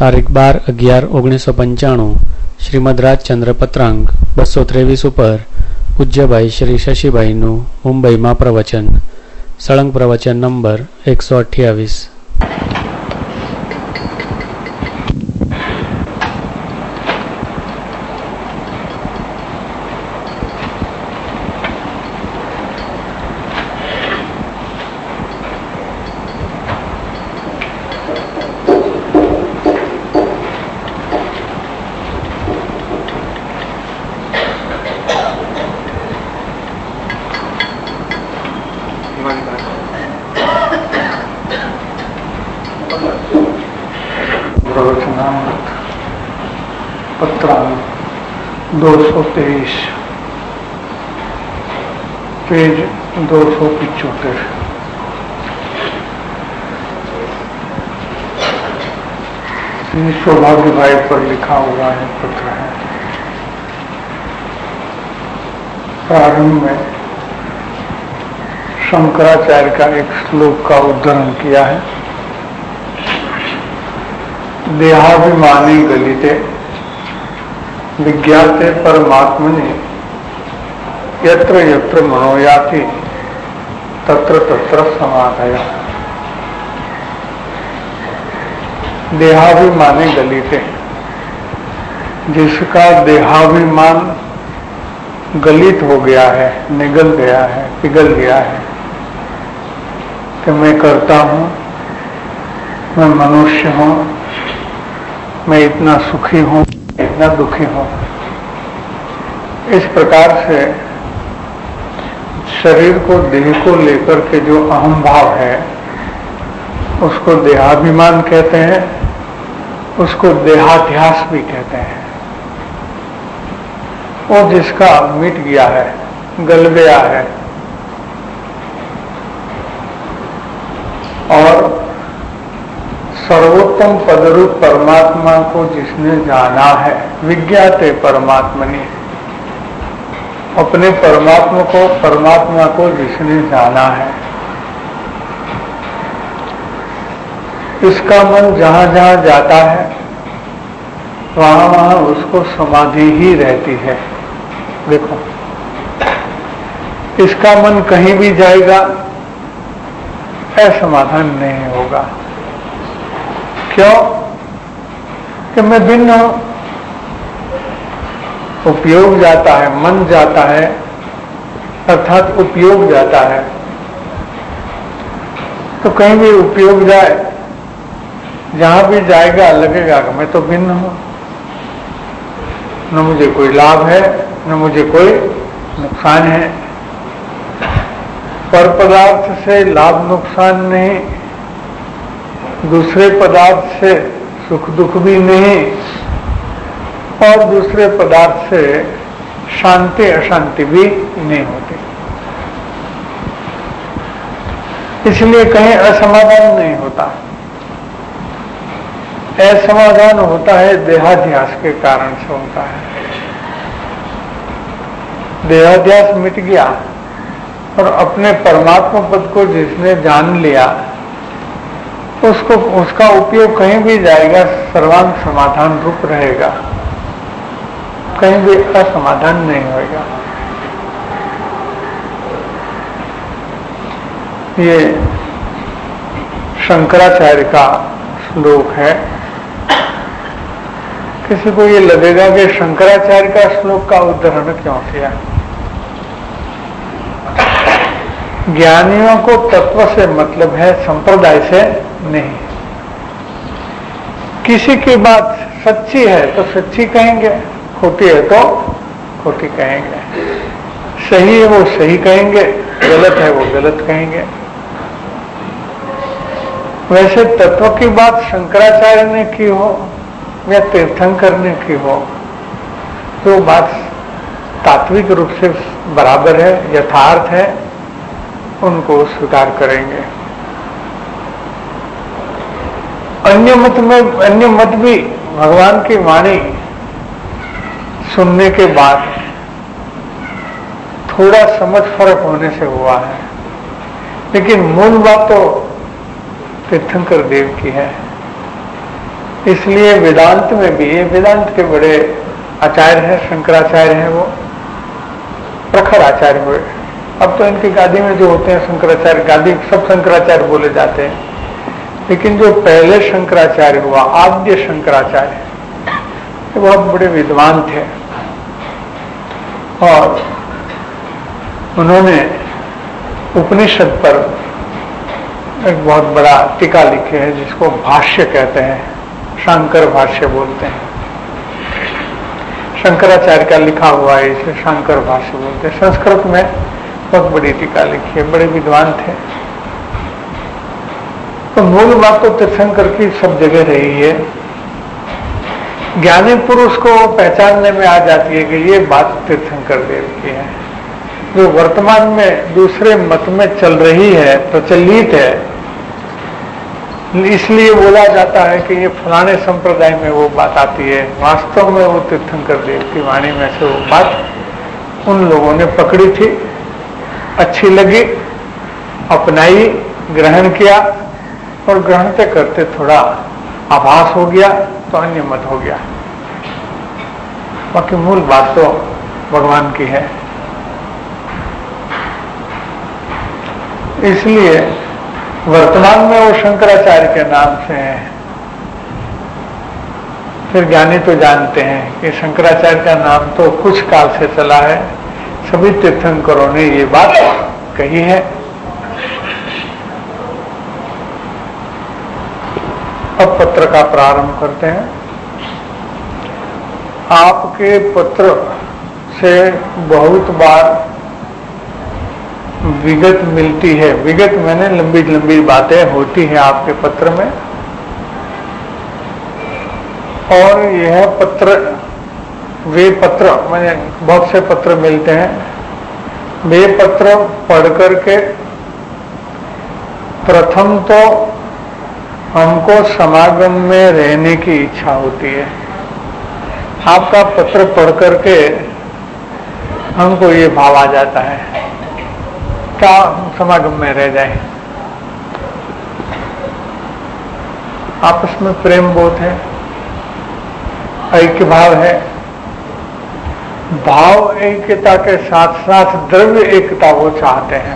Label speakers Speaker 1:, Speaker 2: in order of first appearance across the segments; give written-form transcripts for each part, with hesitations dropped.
Speaker 1: તારીખ 12/11/1995 શ્રીમદ રાજચંદ્ર પત્રાંક 223 ઉપર પૂજ્યભાઈ શ્રી શશીભાઈનું મુંબઈમાં પ્રવચન. સળંગ પ્રવચન નંબર 128.
Speaker 2: प्रवचनामृत पत्रांक 223 पेज 275. सौभाग्य भाई पर लिखा हुआ है पत्र है. प्रारंभ में शंकराचार्य का एक श्लोक का उद्धरण किया है. देहाभिमानी गलिते विज्ञाते परमात्मने यत्र यत्र मनोयाति तत्र तत्र समाधया. देहाभिमानी गलिते, जिसका देहाभिमान गलित हो गया है, निगल गया है, पिघल गया है कि मैं करता हूं, मैं मनुष्य हूं, मैं इतना सुखी हूं, इतना दुखी हूं. इस प्रकार से शरीर को, देह को लेकर के जो अहम भाव है उसको देहाभिमान कहते हैं, उसको देहाध्यास भी कहते हैं. वो जिसका मिट गया है, गल गया है और सर्वोत्तम पदरूप परमात्मा को जिसने जाना है, विज्ञाते परमात्मनि, अपने परमात्मा को जिसने जाना है, इसका मन जहां जहां जाता है वहां वहां उसको समाधि ही रहती है. देखो, इसका मन कहीं भी जाएगा असमाधान नहीं होगा. क्यों? कि मैं भिन्न हूं. उपयोग जाता है, मन जाता है, अर्थात उपयोग जाता है. तो कहीं भी उपयोग जाए, जहां भी जाएगा लगेगा कि मैं तो भिन्न हूं, न मुझे कोई लाभ है न मुझे कोई नुकसान है. पर पदार्थ से लाभ नुकसान नहीं, दूसरे पदार्थ से सुख दुख भी नहीं, और दूसरे पदार्थ से शांति अशांति भी नहीं होती. इसलिए कहीं असमाधान नहीं होता. असमाधान होता है देहाध्यास के कारण से होता है. देहाध्यास मिट गया और अपने परमात्मा पद को जिसने जान लिया, उसको, उसका उपयोग कहीं भी जाएगा सर्वांग समाधान रूप रहेगा, कहीं भी असमाधान नहीं होगा. ये शंकराचार्य का श्लोक है. किसी को ये लगेगा कि शंकराचार्य का श्लोक का उद्धरण क्यों किया. ज्ञानियों को तत्व से मतलब है, संप्रदाय से नहीं. किसी की बात सच्ची है तो सच्ची कहेंगे, खोटी है तो खोटी कहेंगे, सही है वो सही कहेंगे, गलत है वो गलत कहेंगे. वैसे तत्व की बात शंकराचार्य ने की हो या तीर्थंकर ने की हो, तो बात तात्विक रूप से बराबर है, यथार्थ है, उनको स्वीकार करेंगे. अन्य मत भी भगवान की वाणी सुनने के बाद थोड़ा समझ फर्क होने से हुआ है, लेकिन मूल बात तो तीर्थंकर देव की है. इसलिए वेदांत में भी, ये वेदांत के बड़े आचार्य हैं, शंकराचार्य हैं, वो प्रखर आचार्य हुए। अब तो इनकी गादी में जो होते हैं शंकराचार्य, गादी सब शंकराचार्य बोले जाते हैं, लेकिन जो पहले शंकराचार्य हुआ, आद्य शंकराचार्य, ये बहुत बड़े विद्वान थे और उन्होंने उपनिषद पर एक बहुत बड़ा टीका लिखे है जिसको भाष्य कहते हैं, शंकर भाष्य बोलते हैं। शंकराचार्य का लिखा हुआ है, इसे शंकर भाष्य बोलते हैं। संस्कृत में बहुत बड़ी टीका लिखी है, बड़े विद्वान थे। तो मूल बात तो तीर्थंकर की सब जगह रही है। ज्ञानी पुरुष को पहचानने में आ जाती है कि ये बात तीर्थंकर देव की है। जो वर्तमान में दूसरे मत में चल रही है, प्रचलित है, इसलिए बोला जाता है कि ये फलाने संप्रदाय में वो बात आती है। वास्तव में वो तीर्थंकर देव की वाणी में से वो बात उन लोगों ने पकड़ी थी, अच्छी लगी, अपनाई, ग्रहण किया और ग्रहणते करते थोड़ा आभास हो गया तो अन्य मत हो गया। बाकी मूल बात तो भगवान की है। इसलिए वर्तमान में वो शंकराचार्य के नाम से है। फिर ज्ञानी तो जानते हैं कि शंकराचार्य का नाम तो कुछ काल से चला है, सभी तीर्थंकरों ने ये बात कही है। अब पत्र का प्रारंभ करते हैं। आपके पत्र से बहुत बार विगत मिलती है। विगत मैंने लंबी लंबी बातें होती हैं आपके पत्र में, और यह पत्र, वे पत्र, मैंने बहुत से पत्र मिलते हैं, वे पत्र पढ़ करके प्रथम तो हमको समागम में रहने की इच्छा होती है। आपका पत्र पढ़ करके हमको ये भाव आ जाता है क्या समागम में रह जाए। आपस में प्रेम बोध है, ऐक्य भाव है, भाव ऐक्यता के साथ साथ द्रव्य एकता वो चाहते हैं।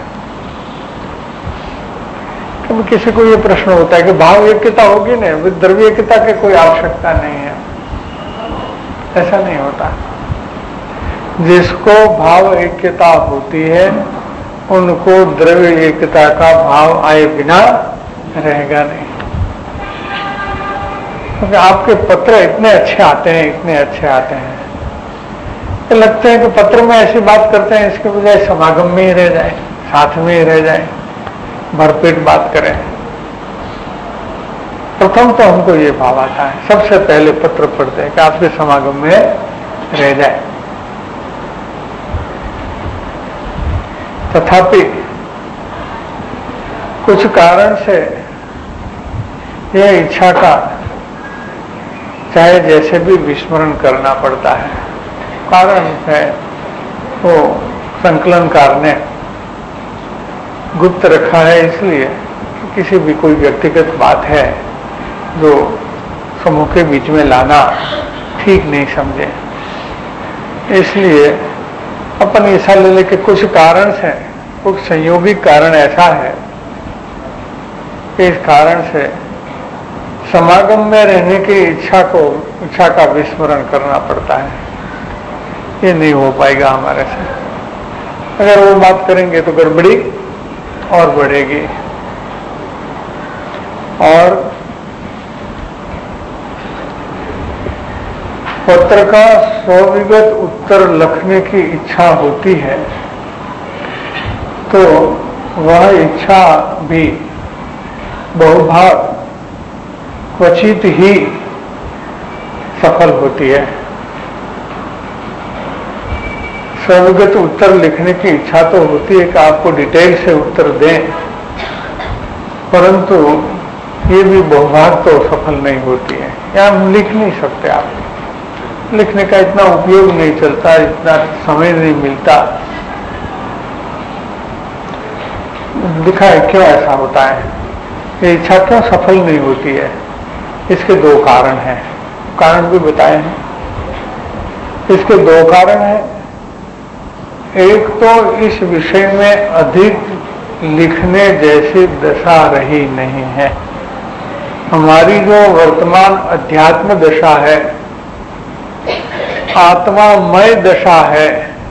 Speaker 2: कभी किसी को ये प्रश्न होता है कि भाव ऐक्यता होगी ना, द्रव्य एकता की कोई आवश्यकता नहीं है। ऐसा नहीं होता। जिसको भाव ऐक्यता होती है उनको द्रव्य एकता का भाव आए बिना रहेगा नहीं। क्योंकि आपके पत्र इतने अच्छे आते हैं, इतने अच्छे आते हैं कि लगते हैं कि पत्र में ऐसी बात करते हैं, इसके बजाय समागम में ही रह जाए, साथ में ही रह जाए, भरपेट बात करें। प्रथम तो हमको ये भाव आता है, सबसे पहले पत्र पढ़ते हैं कि आपके समागम में रह जाए। तथापि कुछ कारण से यह इच्छा का चाहे जैसे भी विस्मरण करना पड़ता है। कारण है वो संकलनकार ने गुप्त रखा है, इसलिए किसी भी कोई व्यक्तिगत बात है जो समूह के बीच में लाना ठीक नहीं समझे। इसलिए अपन ऐसा ले लेके कुछ कारण से, कुछ संयोगी कारण ऐसा है कि इस कारण से समागम में रहने की इच्छा का विस्मरण करना पड़ता है। ये नहीं हो पाएगा हमारे से। अगर वो बात करेंगे तो गड़बड़ी और बढ़ेगी। और पत्र का स्वविगत उत्तर लिखने की इच्छा होती है तो वह इच्छा भी बहुभाग क्वचित ही सफल होती है। स्वविगत उत्तर लिखने की इच्छा तो होती है कि आपको डिटेल से उत्तर दें, परंतु ये भी बहुभाग तो सफल नहीं होती है। या हम लिख नहीं सकते, आप लिखने का इतना उपयोग नहीं चलता, इतना समय नहीं मिलता। लिखा है क्यों ऐसा होता है, ये इच्छा क्यों सफल नहीं होती है? इसके दो कारण हैं, कारण भी बताए हैं। इसके दो कारण हैं। एक तो इस विषय में अधिक लिखने जैसी दशा रही नहीं है। हमारी जो वर्तमान अध्यात्म दशा है, आत्मामय दशा है,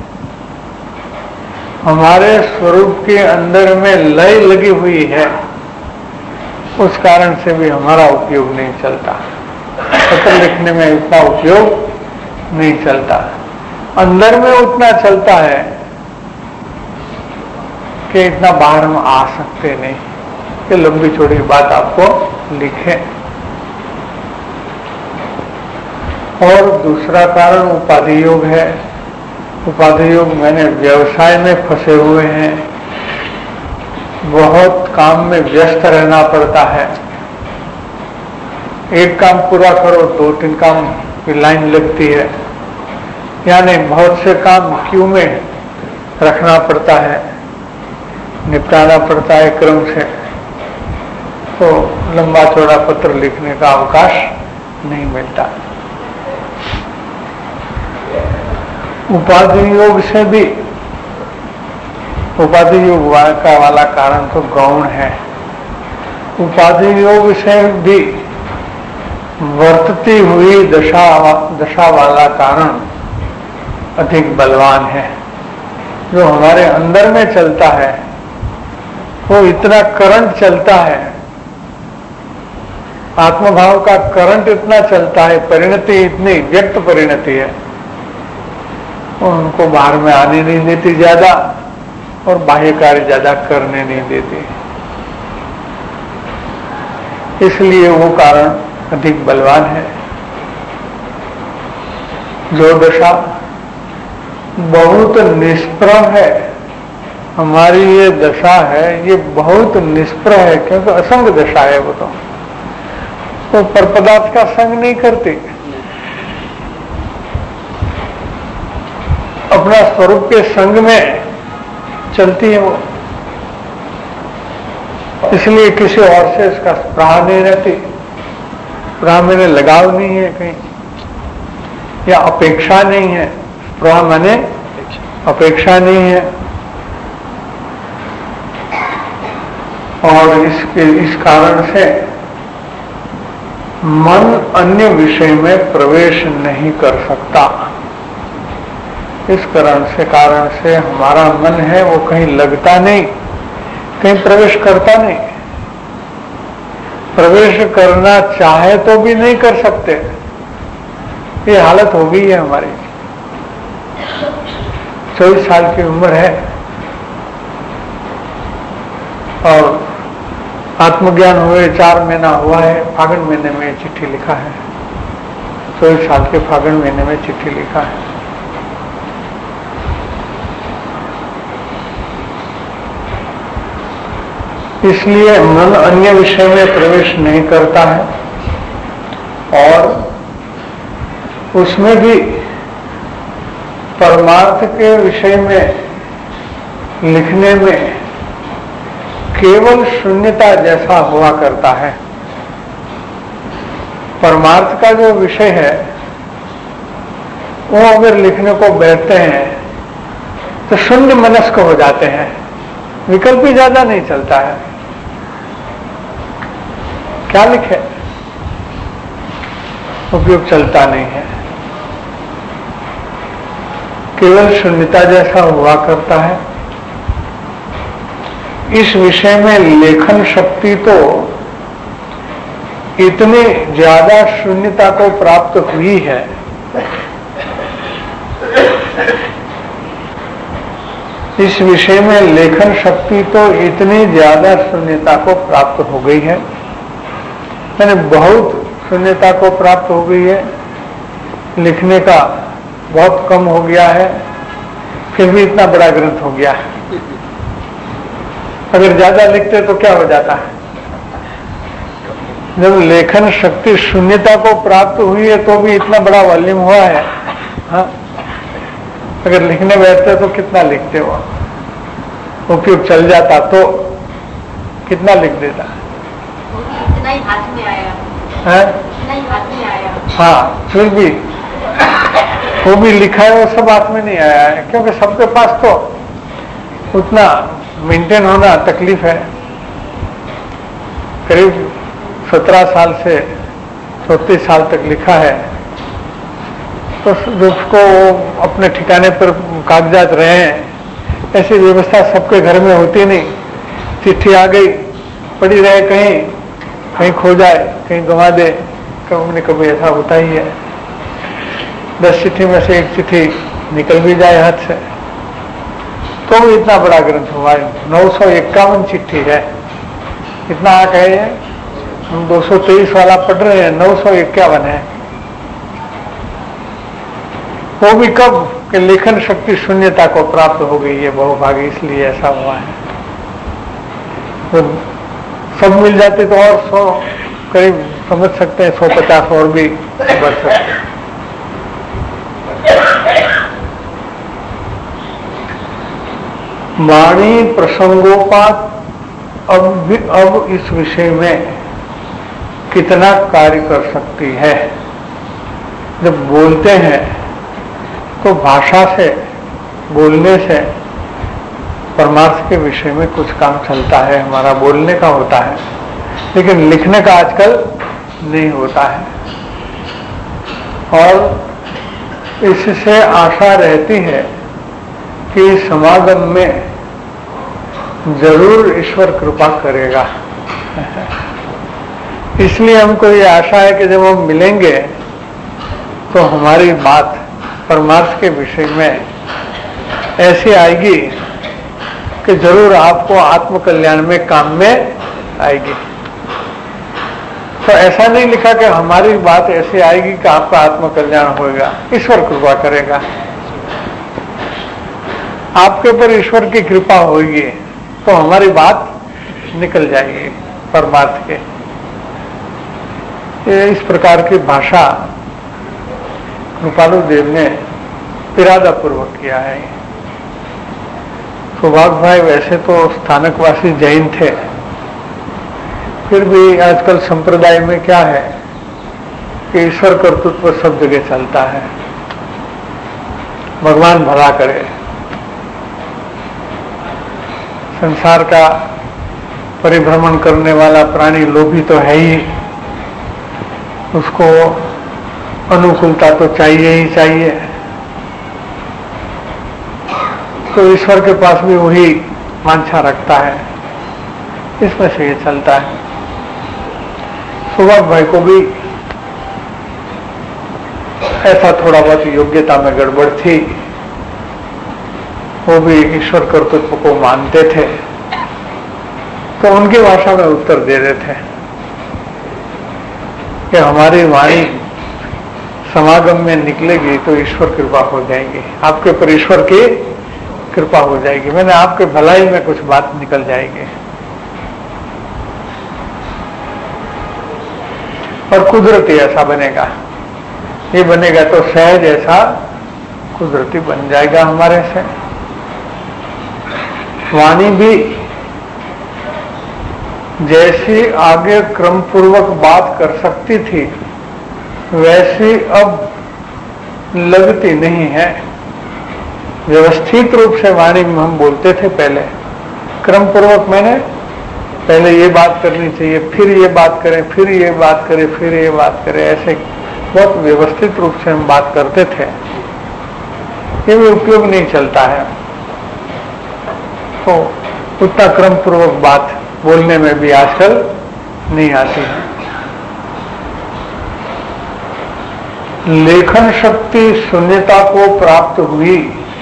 Speaker 2: हमारे स्वरूप के अंदर में लय लगी हुई है, उस कारण से भी हमारा उपयोग नहीं चलता। पत्र लिखने में इतना उपयोग नहीं चलता। अंदर में उतना चलता है कि इतना बाहर हम आ सकते नहीं कि लंबी चौड़ी बात आपको लिखें। और दूसरा कारण उपाधि योग है। उपाधि योग मैंने व्यवसाय में फंसे हुए हैं, बहुत काम में व्यस्त रहना पड़ता है। एक काम पूरा करो, 2-3 काम की लाइन लगती है, यानी बहुत से काम क्यू में रखना पड़ता है, निपटाना पड़ता है क्रम से, तो लंबा चौड़ा पत्र लिखने का अवकाश नहीं मिलता। उपाधि योग से भी, उपाधि योग का वाला कारण तो गौण है, उपाधि योग से भी वर्तती हुई दशा वाला कारण अधिक बलवान है। जो हमारे अंदर में चलता है वो इतना करंट चलता है, आत्मभाव का करंट इतना चलता है, परिणति इतनी व्यक्त परिणति है, उनको बाहर में आने नहीं देती ज्यादा और बाह्य कार्य ज्यादा करने नहीं देती। इसलिए वो कारण अधिक बलवान है। जो दशा बहुत निष्प्रभ है, हमारी ये दशा है, ये बहुत निष्प्रभ है, क्योंकि असंग दशा है। वो तो परपदार्थ का संग नहीं करती, अपना स्वरूप के संग में चलती है वो। इसलिए किसी और से इसका स्पृहा नहीं रहती, स्पृहा मैंने लगाव नहीं है कहीं, या अपेक्षा नहीं है। स्पृहा माने अपेक्षा नहीं है। और इस कारण से मन अन्य विषय में प्रवेश नहीं कर सकता। इस कारण से हमारा मन है वो कहीं लगता नहीं, कहीं प्रवेश करता नहीं। प्रवेश करना चाहे तो भी नहीं कर सकते। ये हालत हो गई है हमारी। 24 साल की उम्र है और आत्मज्ञान हुए 4 महीना हुआ है। फागुन महीने में चिट्ठी लिखा है, 24 साल के फागुन महीने में चिट्ठी लिखा है। इसलिए मन अन्य विषय में प्रवेश नहीं करता है और उसमें भी परमार्थ के विषय में लिखने में केवल शून्यता जैसा हुआ करता है। परमार्थ का जो विषय है वो अगर लिखने को बैठते हैं तो शून्य मनस्क हो जाते हैं, विकल्प ही ज्यादा नहीं चलता है। क्या लिखे, उपयोग चलता नहीं है, केवल शून्यता जैसा हुआ करता है। इस विषय में लेखन शक्ति तो इतनी ज्यादा शून्यता को प्राप्त हुई है, इस विषय में लेखन शक्ति तो इतनी ज्यादा शून्यता को प्राप्त हो गई है, मैंने बहुत शून्यता को प्राप्त हो गई है। लिखने का बहुत कम हो गया है, फिर भी इतना बड़ा ग्रंथ हो गया है। अगर ज्यादा लिखते तो क्या हो जाता है? जब लेखन शक्ति शून्यता को प्राप्त हुई है तो भी इतना बड़ा वॉल्यूम हुआ है। हाँ? अगर लिखने बैठते तो कितना लिखते हो? उपयोग चल जाता तो कितना लिख देता?
Speaker 3: इतना ही हाथ में आया।
Speaker 2: है? हाँ, फिर भी वो भी लिखा है, वो सब हाथ में नहीं आया है, क्योंकि सबके पास तो उतना मेंटेन होना तकलीफ है। करीब 17 साल से 34 साल तक लिखा है, तो उसको अपने ठिकाने पर कागजात रहे हैं, ऐसी व्यवस्था सबके घर में होती नहीं। चिट्ठी आ गई, पड़ी रहे, कहीं खो जाए, कहीं गंवा दे, कभी न कभी ऐसा होता ही है। 10 चिट्ठी में से एक चिट्ठी निकल भी जाए हाथ से, तो भी इतना बड़ा ग्रंथ हुआ है। 951 चिट्ठी है, इतना आ कहे हम 223 वाला पढ़ रहे हैं, 951 है। वो भी कब कि लेखन शक्ति शून्यता को प्राप्त हो गई है बहुभागी, इसलिए ऐसा हुआ है। तो सब मिल जाते तो और 100 करीब समझ सकते हैं, 150 और भी बढ़ सकते हैं। वाणी प्रसंगोपात अब इस विषय में कितना कार्य कर सकती है। जब बोलते हैं तो भाषा से, बोलने से परमार्थ के विषय में कुछ काम चलता है, हमारा बोलने का होता है, लेकिन लिखने का आजकल नहीं होता है। और इससे आशा रहती है कि समागम में जरूर ईश्वर कृपा करेगा। इसलिए हमको ये आशा है कि जब हम मिलेंगे तो हमारी बात परमार्थ के विषय में ऐसी आएगी कि जरूर आपको आत्मकल्याण में काम में आएगी। तो ऐसा नहीं लिखा कि हमारी बात ऐसी आएगी कि आपका आत्मकल्याण होगा, ईश्वर कृपा करेगा। आपके ऊपर ईश्वर की कृपा होगी तो हमारी बात निकल जाएगी परमार्थ के। ये इस प्रकार की भाषा कृपालु देव ने इरादा पूर्वक किया है। सौभाग्य भाई वैसे तो स्थानकवासी जैन थे, फिर भी आजकल संप्रदाय में क्या है कि ईश्वर कर्तृत्व सब जगह चलता है। भगवान भला करे। संसार का परिभ्रमण करने वाला प्राणी लोभी तो है ही, उसको अनुकूलता तो चाहिए ही चाहिए। तो ईश्वर के पास भी वही वांछा रखता है, इसमें से ये चलता है। सुभाष भाई को भी ऐसा थोड़ा बहुत योग्यता में गड़बड़ थी, वो भी ईश्वर कर्तृत्व को मानते थे, तो उनकी भाषा में उत्तर दे रहे थे कि हमारी वाणी समागम में निकलेगी तो ईश्वर कृपा हो जाएगी, आपके ऊपर ईश्वर की कृपा हो जाएगी। मैंने आपके भलाई में कुछ बात निकल जाएगी। और कुदरती ऐसा बनेगा, ये बनेगा तो सहज ऐसा कुदरती बन जाएगा हमारे से। वाणी भी जैसी आगे क्रम पूर्वक बात कर सकती थी वैसी अब लगती नहीं है। व्यवस्थित रूप से वाणी में हम बोलते थे पहले, क्रम पूर्वक, मैंने पहले ये बात करनी चाहिए, फिर ये बात करें, फिर ये बात करें, फिर ये बात करें, ऐसे बहुत व्यवस्थित रूप से हम बात करते थे। ये भी उपयोग नहीं चलता है, तो उतना क्रम पूर्वक बात बोलने में भी आजकल नहीं आती है। लेखन शक्ति शून्यता को प्राप्त हुई,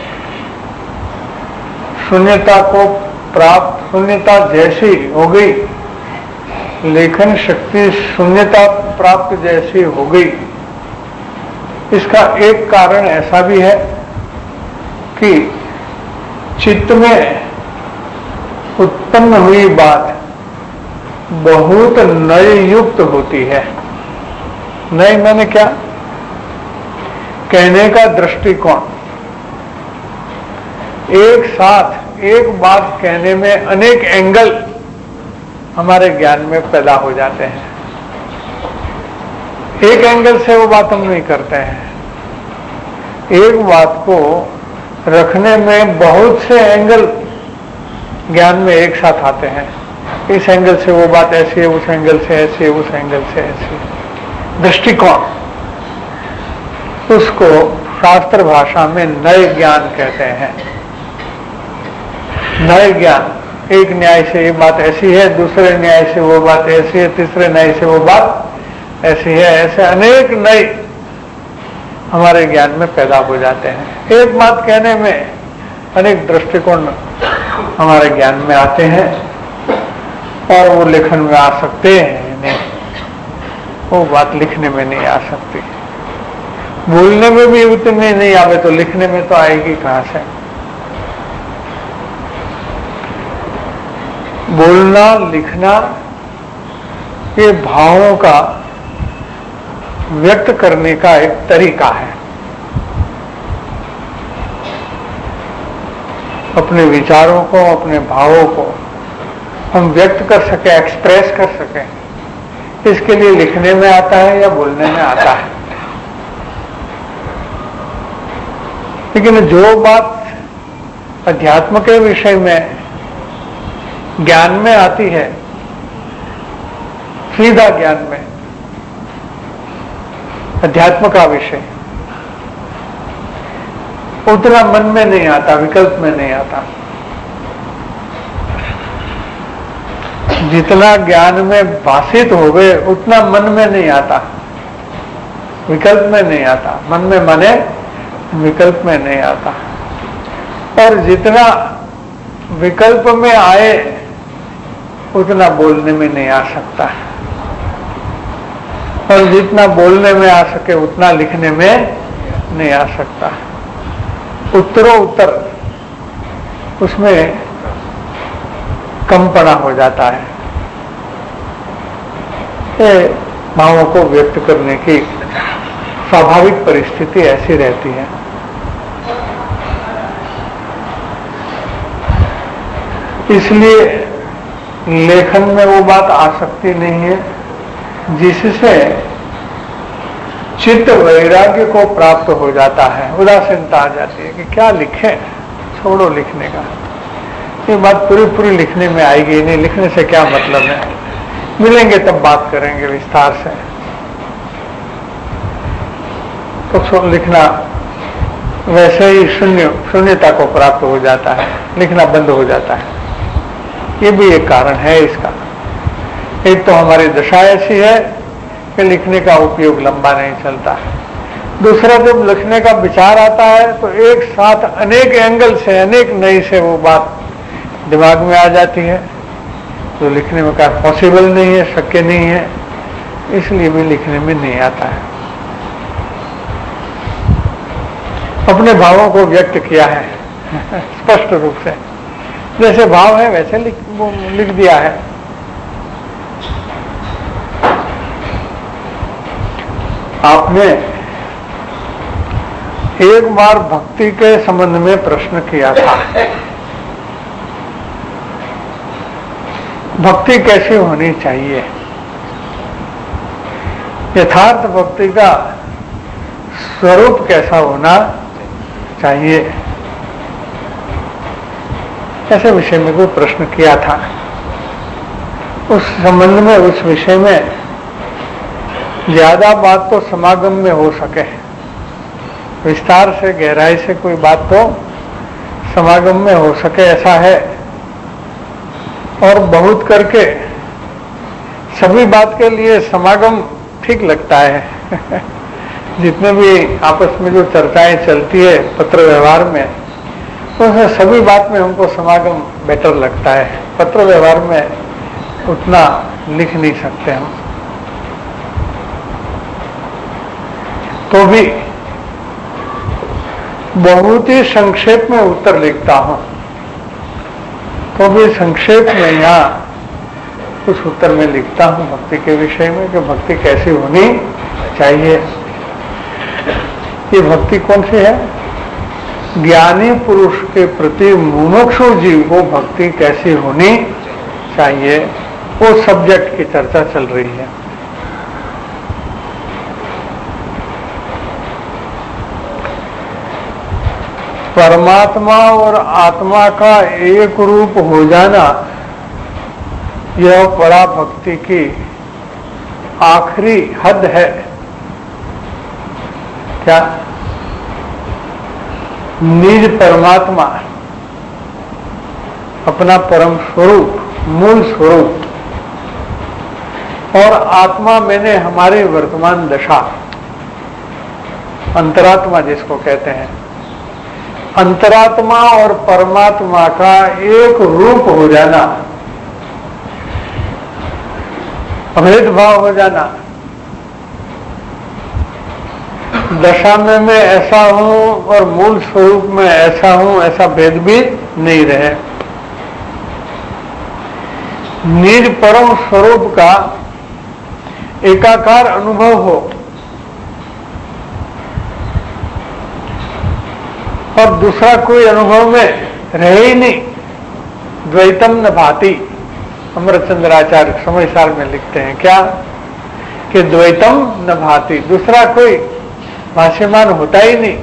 Speaker 2: शून्यता जैसी हो गई, लेखन शक्ति शून्यता प्राप्त जैसी हो गई। इसका एक कारण ऐसा भी है कि चित्त में उत्पन्न हुई बात बहुत नय युक्त होती है। नए मैंने क्या, कहने का दृष्टिकोण। एक साथ एक बात कहने में अनेक एंगल हमारे ज्ञान में पैदा हो जाते हैं। एक एंगल से वो बात हम नहीं करते हैं। एक बात को रखने में बहुत से एंगल ज्ञान में एक साथ आते हैं। इस एंगल से वो बात ऐसी है, उस एंगल से ऐसी है, उस एंगल से ऐसी है। दृष्टिकोण, उसको शास्त्र भाषा में नए ज्ञान कहते हैं। नए ज्ञान, एक न्याय से ये बात ऐसी है, दूसरे न्याय से वो बात ऐसी है, तीसरे न्याय से वो बात ऐसी है। ऐसे अनेक नए हमारे ज्ञान में पैदा हो जाते हैं। एक बात कहने में अनेक दृष्टिकोण हमारे ज्ञान में आते हैं और वो लेखन में आ सकते हैं। नहीं, वो बात लिखने में नहीं आ सकती। बोलने में भी उतने नहीं आवे तो लिखने में तो आएगी कहां से। बोलना, लिखना ये भावों का व्यक्त करने का एक तरीका है। अपने विचारों को, अपने भावों को हम व्यक्त कर सके, एक्सप्रेस कर सके, इसके लिए लिखने में आता है या बोलने में आता है। लेकिन जो बात अध्यात्म के विषय में ज्ञान में आती है, सीधा ज्ञान में, अध्यात्म का विषय उतना मन में नहीं आता, विकल्प में नहीं आता। जितना ज्ञान में भाषित हो गए उतना मन में नहीं आता, विकल्प में नहीं आता। मन में माने विकल्प में नहीं आता। और जितना विकल्प में आए उतना बोलने में नहीं आ सकता, और जितना बोलने में आ सके उतना लिखने में नहीं आ सकता। उत्तरों उत्तर उसमें कमपना हो जाता है। ये भावों को व्यक्त करने की स्वाभाविक परिस्थिति ऐसी रहती है। इसलिए लेखन में वो बात आ सकती नहीं है जिससे चित्त वैराग्य को प्राप्त हो जाता है। उदासीनता आ जाती है कि क्या लिखें, छोड़ो लिखने का, ये बात पूरी पूरी लिखने में आएगी नहीं, लिखने से क्या मतलब है, मिलेंगे तब बात करेंगे विस्तार से। तो लिखना वैसे ही शून्यता को प्राप्त हो जाता है, लिखना बंद हो जाता है। ये भी एक कारण है इसका। एक तो हमारी दशा ऐसी है कि लिखने का उपयोग लंबा नहीं चलता। दूसरा, जब लिखने का विचार आता है तो एक साथ अनेक एंगल से, अनेक नई से वो बात दिमाग में आ जाती है, तो लिखने में क्या पॉसिबल नहीं है, शक्य नहीं है, इसलिए भी लिखने में नहीं आता है। अपने भावों को व्यक्त किया है स्पष्ट रूप से, जैसे भाव है वैसे लिख दिया है। आपने एक बार भक्ति के संबंध में प्रश्न किया था, भक्ति कैसी होनी चाहिए, यथार्थ भक्ति का स्वरूप कैसा होना चाहिए, ऐसे विषय में कोई प्रश्न किया था। उस संबंध में, उस विषय में ज्यादा बात तो समागम में हो सके, विस्तार से गहराई से कोई बात तो समागम में हो सके, ऐसा है। और बहुत करके सभी बात के लिए समागम ठीक लगता है जितने भी आपस में जो चर्चाएं चलती है पत्र व्यवहार में, उसमें सभी बात में हमको समागम बेटर लगता है। पत्र व्यवहार में उतना लिख नहीं सकते हम। तो भी बहुत ही संक्षेप में उत्तर लिखता हूं, तो भी संक्षेप में यहाँ उस उत्तर में लिखता हूं भक्ति के विषय में कि भक्ति कैसी होनी चाहिए। ये भक्ति कौन सी है? ज्ञानी पुरुष के प्रति मुमुक्षु जीव को भक्ति कैसी होनी चाहिए, वो सब्जेक्ट की चर्चा चल रही है। परमात्मा और आत्मा का एक रूप हो जाना, यह बड़ा भक्ति की आखिरी हद है। क्या? निज परमात्मा, अपना परम स्वरूप, मूल स्वरूप, और आत्मा मैंने हमारी वर्तमान दशा, अंतरात्मा जिसको कहते हैं, अंतरात्मा और परमात्मा का एक रूप हो जाना, अभेद भाव हो जाना। दशा में मैं ऐसा हूं और मूल स्वरूप में ऐसा हूं, ऐसा भेद भी नहीं रहे। निज परम स्वरूप का एकाकार अनुभव हो और दूसरा कोई अनुभव में रहे ही नहीं। द्वैतम न भाति, अमरचंद्राचार्य समय सार में लिखते हैं क्या कि द्वैतम न भाति, दूसरा कोई भाष्यमान होता ही नहीं।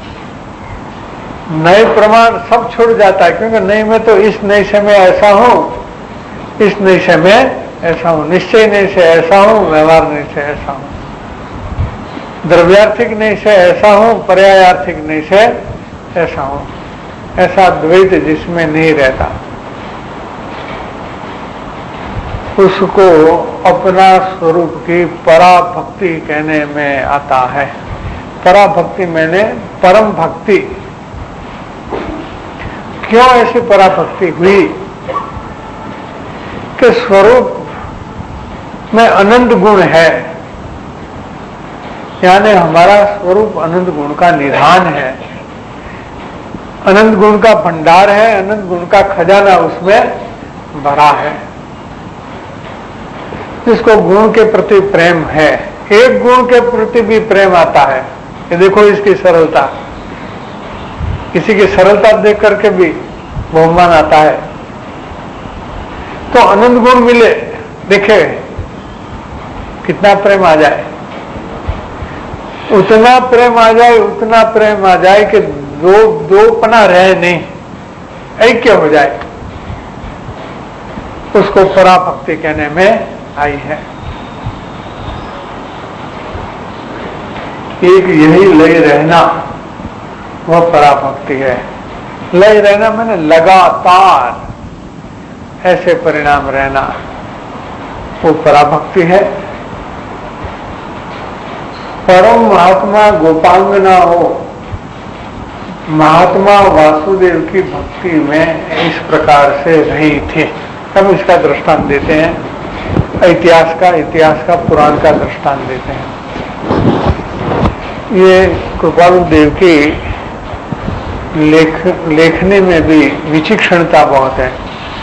Speaker 2: नए प्रमाण सब छूट जाता है, क्योंकि नए में तो इस निश्चय में ऐसा हूं, इस निश्चय में ऐसा हूं, निश्चय नहीं से ऐसा हूं, व्यवहार नहीं से ऐसा हूं, द्रव्यार्थिक नहीं से ऐसा हूं, पर्यायार्थिक नहीं से ऐसा हूं। ऐसा द्वैत जिसमें नहीं रहता, उसको अपना स्वरूप की पराभक्ति कहने में आता है। पराभक्ति मैंने परम भक्ति। क्यों ऐसी पराभक्ति हुई कि स्वरूप में अनंत गुण है, यानी हमारा स्वरूप अनंत गुण का निधान है, अनंत गुण का भंडार है, अनंत गुण का खजाना उसमें भरा है। जिसको गुण के प्रति प्रेम है, एक गुण के प्रति भी प्रेम आता है। ये देखो इसकी सरलता, किसी की सरलता देख करके भी बहुमान आता है। तो अनंत गुण मिले, देखे कितना प्रेम आ जाए, उतना प्रेम आ जाए, उतना प्रेम आ जाए कि दो पना रहे नहीं, ऐक्य हो जाए, उसको पराभक्ति कहने में आई है। एक यही लय रहना, वह पराभक्ति है। लय रहना मैंने लगातार ऐसे परिणाम रहना, वो पराभक्ति है। परम महात्मा गोपांगना हो, महात्मा वासुदेव की भक्ति में इस प्रकार से रही थी। हम इसका दृष्टांत देते हैं, इतिहास का पुराण का दृष्टांत देते हैं। ये कृपालु देव की लेखने में भी विचक्षणता बहुत है।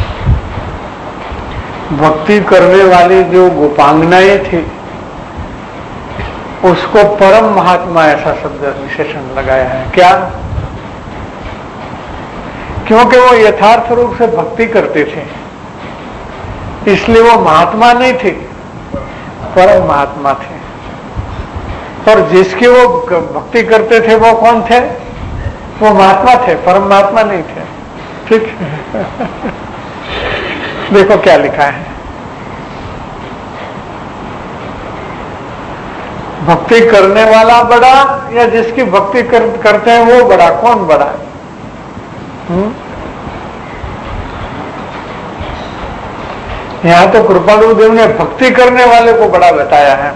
Speaker 2: भक्ति करने वाली जो गोपांगनाएं थी, उसको परम महात्मा ऐसा शब्द विशेषण लगाया है। क्या? क्योंकि वो यथार्थ रूप से भक्ति करते थे, इसलिए वो महात्मा नहीं थे, परम महात्मा थे। और जिसकी वो भक्ति करते थे वो कौन थे? वो महात्मा थे, परम महात्मा नहीं थे। ठीक देखो क्या लिखा है, भक्ति करने वाला बड़ा या जिसकी भक्ति करते हैं वो बड़ा? कौन बड़ा? यहां तो कृपालु देव ने भक्ति करने वाले को बड़ा बताया है।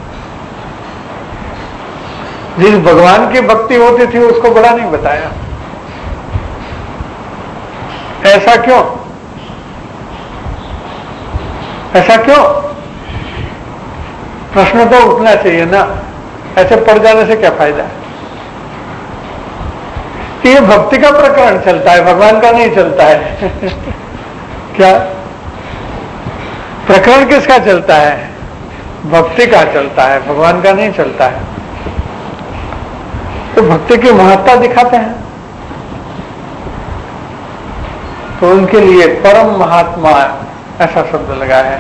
Speaker 2: जिस भगवान की भक्ति होती थी उसको बड़ा नहीं बताया। ऐसा क्यों? ऐसा क्यों? प्रश्न तो उठना चाहिए ना, ऐसे पड़ जाने से क्या फायदा है? ये भक्ति का प्रकरण चलता है, भगवान का नहीं चलता है। क्या प्रकरण किसका चलता है? भक्ति का चलता है, भगवान का नहीं चलता है। तो भक्ति की महत्ता दिखाते हैं, तो उनके लिए परम महात्मा ऐसा शब्द लगा है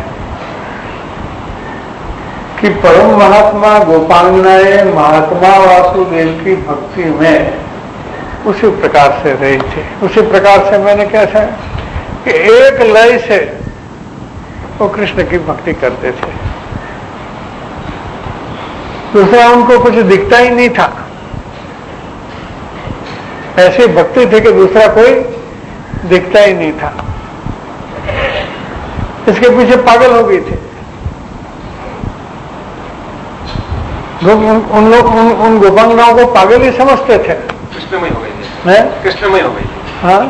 Speaker 2: कि परम महात्मा गोपांगनाएं महात्मा वासुदेव की भक्ति में उसी प्रकार से रही थी। उसी प्रकार से मैंने कैसे कि एक लय से वो कृष्ण की भक्ति करते थे, दूसरा उनको कुछ दिखता ही नहीं था। ऐसी भक्ति थी कि दूसरा कोई दिखता ही नहीं था। इसके पीछे पागल हो गई थी। उन गोपांगनाओं को पागल ही समझते थे।
Speaker 3: कृष्णमय हो गई थी, कृष्णमय हो गई थी।
Speaker 2: हाँ,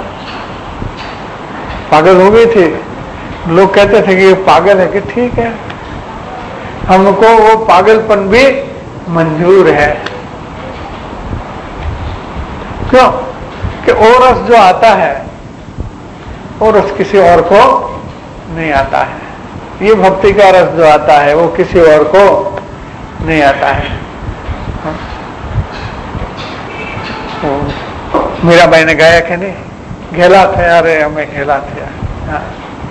Speaker 2: पागल हो गई थी। लोग कहते थे कि ये पागल है, कि ठीक है, हमको वो पागलपन भी मंजूर है। क्यों? कि वो रस जो आता है वो रस किसी और को नहीं आता है। ये भक्ति का रस जो आता है वो किसी और को नहीं आता है। मीराबाई ने गाया कि नहीं, घेला थे अरे हमें घेला थे। हाँ।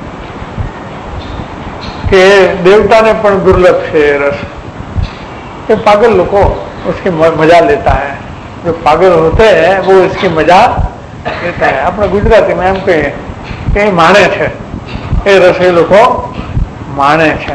Speaker 2: कि देवता ने पण दुर्लभ છે रस। ये पागल लोगों उसकी मजा लेता है। जो पागल होते हैं वो इसकी मजा लेता है। अपने गुजराती में एम कहे कि माणे છે, એ રસ એ લોકો માણે છે।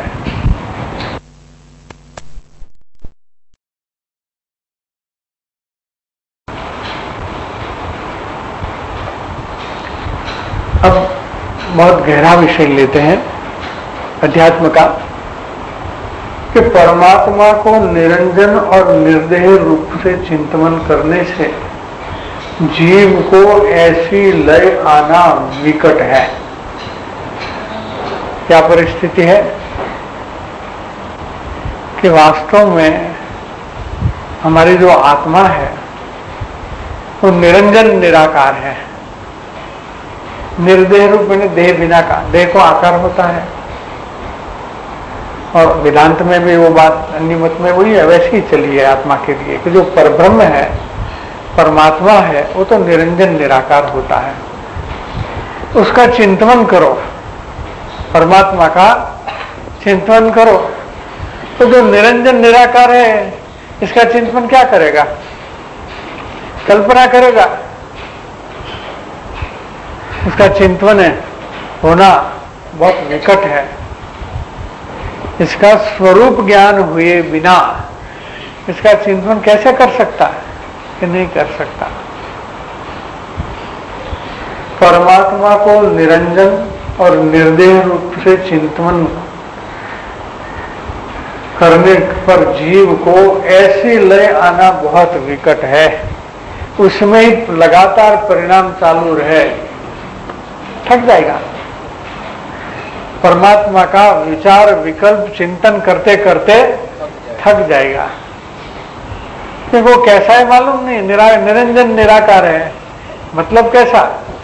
Speaker 2: अब बहुत गहरा विषय लेते हैं अध्यात्म का, कि परमात्मा को निरंजन और निर्देह रूप से चिंतन करने से जीव को ऐसी लय आना विकट है। क्या परिस्थिति है कि वास्तव में हमारी जो आत्मा है वो निरंजन निराकार है। निर्देह रूप में देह बिना का, देह को आकार होता है। और वेदांत में भी वो बात अन्य मत में वही है, वैसी ही चली है आत्मा के लिए कि जो परब्रह्म है, परमात्मा है, वो तो निरंजन निराकार होता है। उसका चिंतन करो, परमात्मा का चिंतन करो। तो जो निरंजन निराकार है इसका चिंतन क्या करेगा? कल्पना करेगा। उसका चिंतन होना बहुत निकट है। इसका स्वरूप ज्ञान हुए बिना इसका चिंतन कैसे कर सकता है? कि नहीं कर सकता। परमात्मा को निरंजन और निर्देह रूप से चिंतन करने पर जीव को ऐसी लय आना बहुत विकट है। उसमें ही लगातार परिणाम चालू रहे, थक जाएगा। परमात्मा का विचार विकल्प चिंतन करते करते थक जाएगा। क्योंकि वो कैसा है मालूम नहीं, निरंजन निराकार है। मतलब कैसा?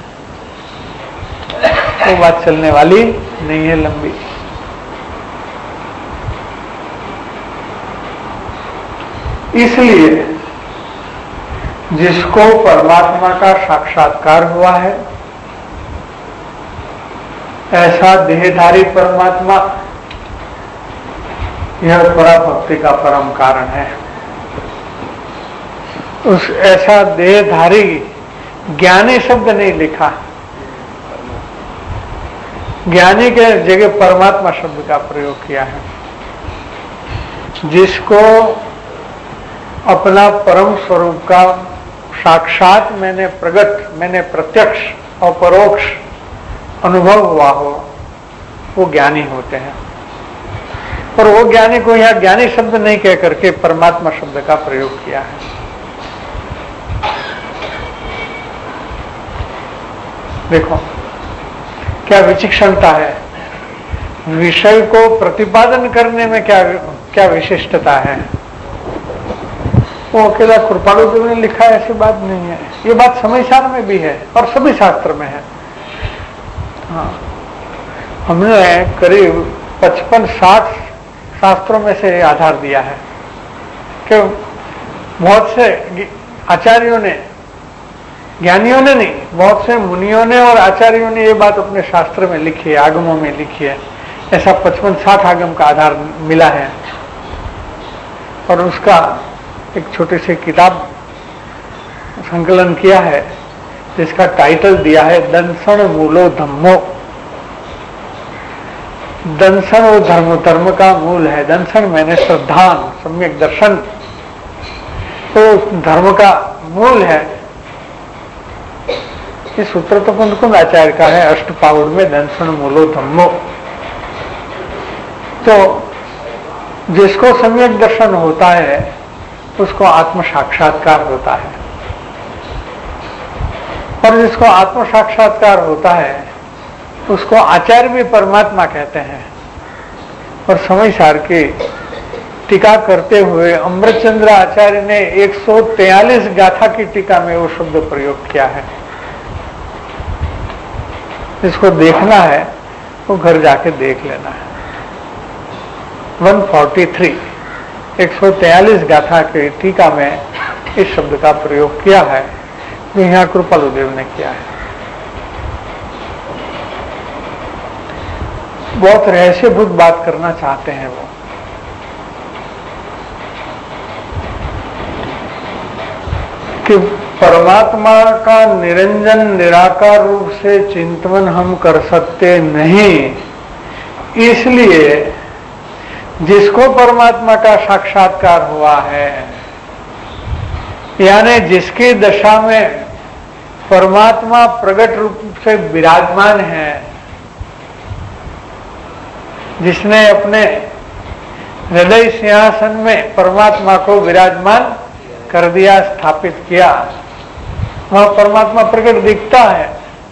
Speaker 2: वो बात चलने वाली नहीं है, लंबी। इसलिए जिसको परमात्मा का साक्षात्कार हुआ है, ऐसा देहधारी परमात्मा यह पराभक्ति का परम कारण है। उस ऐसा देहधारी, ज्ञानी शब्द नहीं लिखा, ज्ञानी के जगह परमात्मा शब्द का प्रयोग किया है। जिसको अपना परम स्वरूप का साक्षात मैंने प्रत्यक्ष और परोक्ष अनुभव हुआ हो, वो ज्ञानी होते हैं। और वो ज्ञानी को यहां ज्ञानी शब्द नहीं कह करके परमात्मा शब्द का प्रयोग किया है। देखो क्या विचक्षणता है। विषय को प्रतिपादन करने में क्या विशिष्टता है। वो अकेला कृपालु देव ने लिखा है ऐसी बात नहीं है। ये बात समय सार में भी है और सभी शास्त्र में है। हाँ, हमने करीब 55-60 शास्त्रों में से आधार दिया है कि बहुत से आचार्यों ने, ज्ञानियों ने नहीं, बहुत से मुनियों ने और आचार्यों ने ये बात अपने शास्त्र में लिखी है, आगमों में लिखी है। ऐसा 55-60 आगम का आधार मिला है। और उसका एक छोटी सी किताब संकलन किया है जिसका टाइटल दिया है दंसन मूलो धम्मो। दंसन वो धर्म, धर्म का मूल है। दंसन मैंने श्रद्धान, सम्यक दर्शन, तो धर्म का मूल है। ये सूत्र तो कुंद आचार्य का है, अष्टपाउड़ में दंसन मूलो धम्मो। तो जिसको सम्यक दर्शन होता है उसको आत्म साक्षात्कार होता है, और जिसको आत्म साक्षात्कार होता है उसको आचार्य भी परमात्मा कहते हैं। और समय सार की टीका करते हुए अमृतचंद्र आचार्य ने 143 गाथा की टीका में वो शब्द प्रयोग किया है। इसको देखना है वो घर जाके देख लेना है। 143 143 गाथा की टीका में इस शब्द का प्रयोग किया है, जो यहाँ कृपालुदेव ने किया है। बहुत रहस्यभूत बात करना चाहते हैं वो। कि परमात्मा का निरंजन निराकार रूप से चिंतन हम कर सकते नहीं, इसलिए जिसको परमात्मा का साक्षात्कार हुआ है, यानी जिसकी दशा में परमात्मा प्रकट रूप से विराजमान है, जिसने अपने हृदय सिंहासन में परमात्मा को विराजमान कर दिया, स्थापित किया, वह परमात्मा प्रकट दिखता है।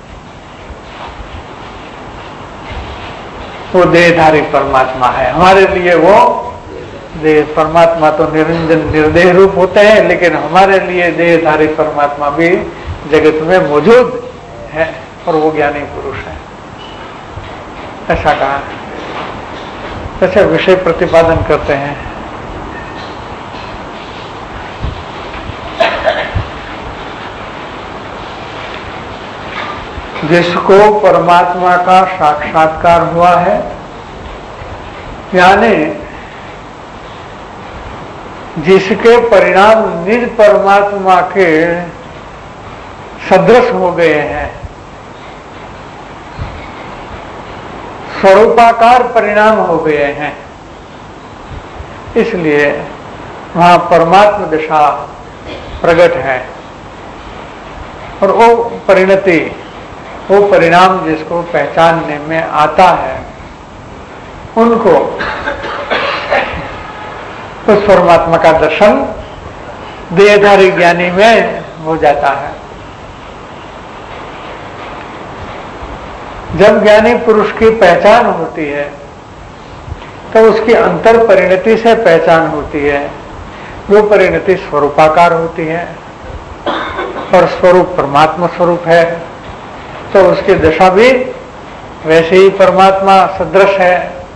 Speaker 2: वो देहधारी परमात्मा है। हमारे लिए वो देह, परमात्मा तो निरंजन निर्देह रूप होते हैं, लेकिन हमारे लिए देहधारी परमात्मा भी जगत में मौजूद है, और वो ज्ञानी पुरुष है, ऐसा कहा है। ऐसे विषय प्रतिपादन करते हैं। जिसको परमात्मा का साक्षात्कार हुआ है, यानी जिसके परिणाम निज परमात्मा के सदृश हो गए हैं, स्वरूपाकार परिणाम हो गए हैं, इसलिए वहां परमात्मा दशा प्रकट है। और वो परिणति, वो परिणाम जिसको पहचानने में आता है, उनको उस परमात्मा का दर्शन देहधारी ज्ञानी में हो जाता है। जब ज्ञानी पुरुष की पहचान होती है तो उसकी अंतर परिणति से पहचान होती है। वो परिणति स्वरूपाकार होती है, और स्वरूप परमात्मा स्वरूप है, तो उसकी दशा भी वैसे ही परमात्मा सदृश है।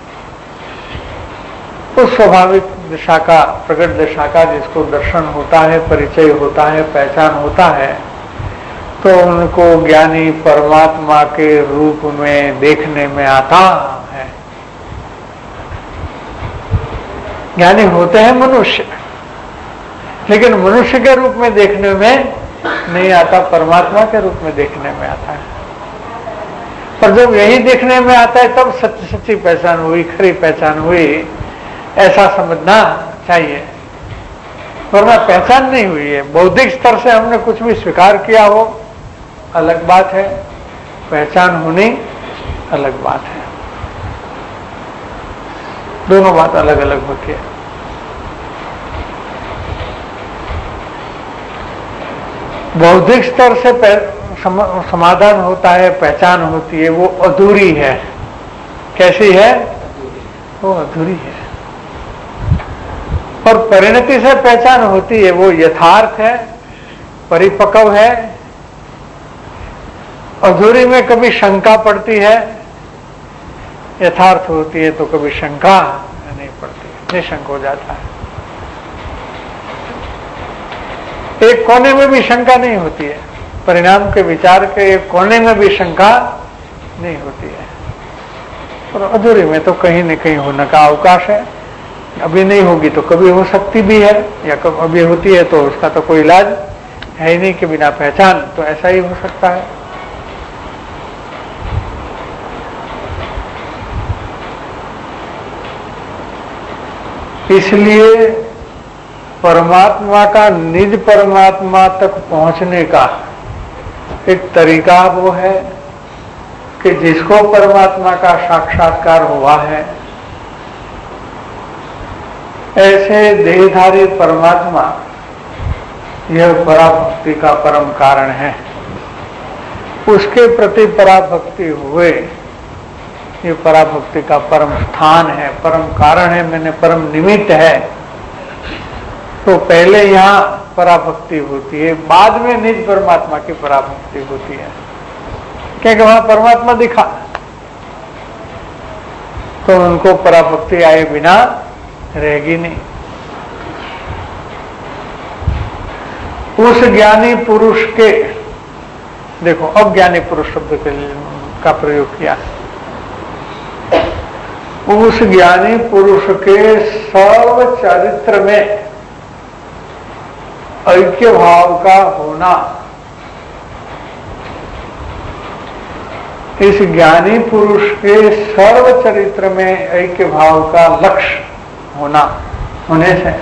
Speaker 2: उस स्वाभाविक दशा का, प्रकट दशा का जिसको दर्शन होता है, परिचय होता है, पहचान होता है, तो उनको ज्ञानी परमात्मा के रूप में देखने में आता है। ज्ञानी होते हैं मनुष्य, लेकिन मनुष्य के रूप में देखने में नहीं आता, परमात्मा के रूप में देखने में आता है। पर जब यही देखने में आता है तब सच्ची पहचान हुई, खरी पहचान हुई, ऐसा समझना चाहिए। वरना पहचान नहीं हुई है। बौद्धिक स्तर से हमने कुछ भी स्वीकार किया हो अलग बात है, पहचान होनी अलग बात है। दोनों बात अलग अलग होती है। बौद्धिक स्तर से समाधान होता है, पहचान होती है, वो अधूरी है। कैसी है? वो अधूरी है। और परिणति से पहचान होती है, वो यथार्थ है, परिपक्व है। अधूरी में कभी शंका पड़ती है, यथार्थ होती है तो कभी शंका नहीं पड़ती, निशंक हो जाता है। एक कोने में भी शंका नहीं होती है, परिणाम के विचार के एक कोने में भी शंका नहीं होती है। और अधूरी में तो कहीं न कहीं होने का अवकाश है। अभी नहीं होगी तो कभी हो सकती भी है, या कब अभी होती है तो उसका तो कोई इलाज है ही नहीं कि बिना पहचान, तो ऐसा ही हो सकता है। इसलिए परमात्मा का निज परमात्मा तक पहुंचने का एक तरीका वो है कि जिसको परमात्मा का साक्षात्कार हुआ है, ऐसे देहधारी परमात्मा यह पराभक्ति का परम कारण है। उसके प्रति पराभक्ति हुए, ये पराभक्ति का परम स्थान है, परम कारण है, मैंने परम निमित्त है। तो पहले यहाँ पराभक्ति होती है, बाद में निज परमात्मा की पराभक्ति होती है, क्योंकि वहां परमात्मा दिखा, तो उनको पराभक्ति आए बिना रहेगी नहीं। उस ज्ञानी पुरुष के, देखो अब ज्ञानी पुरुष शब्द का प्रयोग किया, उस ज्ञानी पुरुष के सर्व चरित्र में ऐक्य भाव का होना, इस ज्ञानी पुरुष के सर्व चरित्र में ऐक्य भाव का लक्ष्य होने से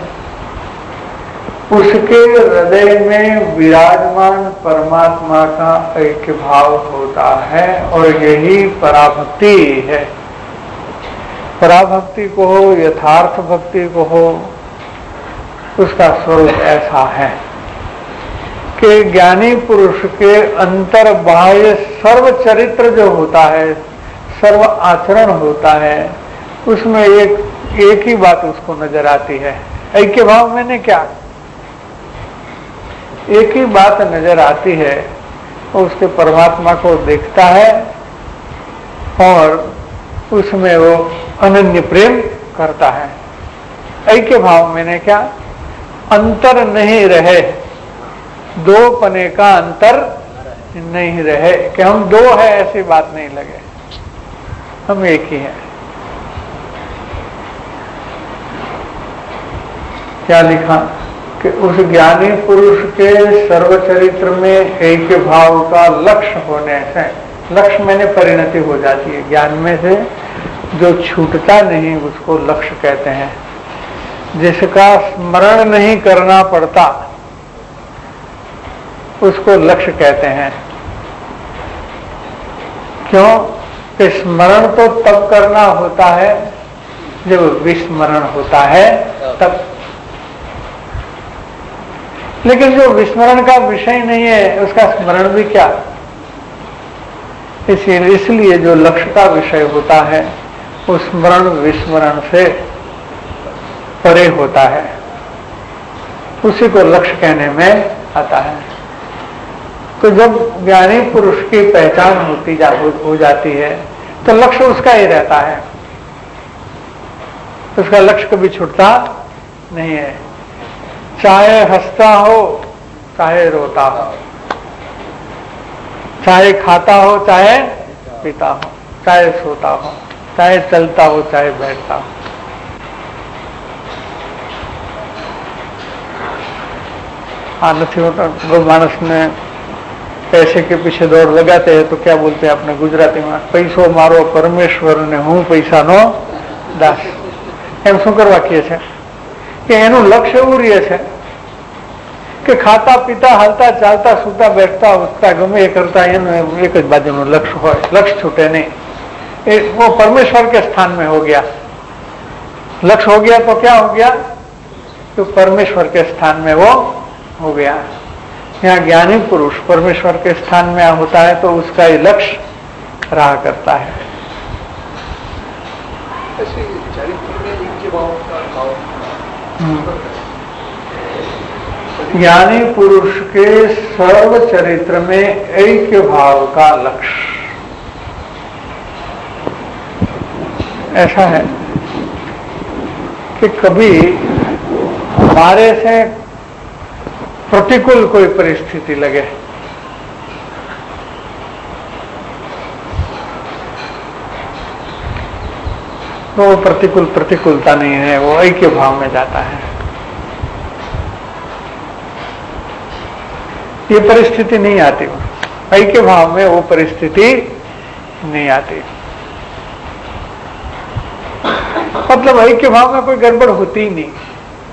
Speaker 2: उसके हृदय में विराजमान परमात्मा का ऐक्य भाव होता है, और यही पराभक्ति है। पराभक्ति को हो, यथार्थ भक्ति को हो, उसका स्वरूप ऐसा है कि ज्ञानी पुरुष के अंतर बाह्य सर्व चरित्र जो होता है, सर्व आचरण होता है, उसमें एक ही बात उसको नजर आती है। ऐक्य भाव मैंने क्या, एक ही बात नजर आती है, वो उसके परमात्मा को देखता है और उसमें वो अनन्य प्रेम करता है। ऐक्य भाव मैंने क्या, अंतर नहीं रहे, दो पने का अंतर नहीं रहे, कि हम दो है ऐसी बात नहीं लगे, हम एक ही हैं। क्या लिखा कि उस ज्ञानी पुरुष के सर्वचरित्र में ऐक्य भाव का लक्ष्य होने से, लक्ष्य मैंने परिणति हो जाती है, ज्ञान में से जो छूटता नहीं उसको लक्ष्य कहते हैं। जिसका स्मरण नहीं करना पड़ता उसको लक्ष्य कहते हैं। क्यों कि स्मरण तो तब करना होता है जब विस्मरण होता है तब, लेकिन जो विस्मरण का विषय नहीं है उसका स्मरण भी क्या। इसलिए जो लक्ष्य का विषय होता है वो स्मरण विस्मरण से परे होता है, उसी को लक्ष्य कहने में आता है। तो जब ज्ञानी पुरुष की पहचान हो जाती है तो लक्ष्य उसका ही रहता है, उसका लक्ष्य कभी छूटता नहीं है। चाहे हंसता हो चाहे रोता हो, चाहे खाता हो चाहे पीता हो, चाहे सोता हो, चाहे चलता हो चाहे बैठता हो, हाँ नहीं होता। वो मानस ने पैसे के पीछे दौड़ लगाते हैं तो क्या बोलते हैं अपने गुजराती में, पैसो मारो परमेश्वर ने हूँ पैसा नो दास। એમ શું કરવા કહે છે કે એનું લક્ષ્ય એવું રહે છે કે ખાતા પીતા હાલતા ચાલતા સૂતા બેઠતા ઉઠતા ગમે એ કરતા એનું એક જ બાજુનું લક્ષ્ય હોય, લક્ષ્ય छूटे नहीं। वो परमेश्वर के स्थान में हो गया, लक्ष्य हो गया तो क्या हो गया, तो परमेश्वर के स्थान में वो हो गया। यहाँ ज्ञानी पुरुष परमेश्वर के स्थान में होता है तो उसका ही लक्ष्य रहा करता है। ज्ञानी पुरुष के सर्व चरित्र में ऐक्य भाव का लक्ष्य ऐसा है कि कभी हमारे से प्रतिकूल कोई परिस्थिति लगे तो वो प्रतिकूलता नहीं है, वो ऐक्य भाव में जाता है। ये परिस्थिति नहीं आती। ऐक्य भाव में वो परिस्थिति नहीं आती। मतलब ऐक्य भाव में कोई गड़बड़ होती ही नहीं,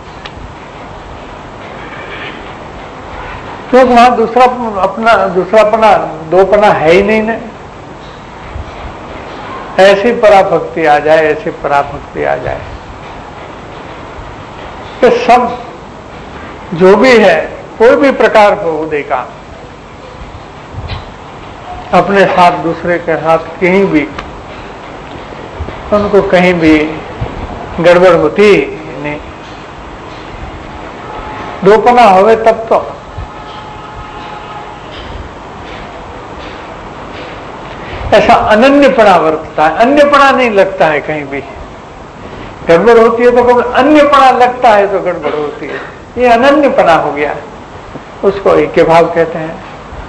Speaker 2: क्योंकि वहां दूसरापना दोपना है ही नहीं ना। ऐसी पराभक्ति आ जाए, ऐसी पराभक्ति आ जाए कि सब जो भी है, कोई भी प्रकार हो उदय का, अपने साथ दूसरे के साथ कहीं भी उनको कहीं भी गड़बड़ होती नहीं। दोपना होवे तब तो ऐसा अनन्यपना वर्तता है, अन्यपना नहीं लगता है। कहीं भी गड़बड़ होती है तो कभी अन्यपना लगता है तो गड़बड़ होती है। ये अनन्यपना हो गया, उसको ऐक्य भाव कहते हैं।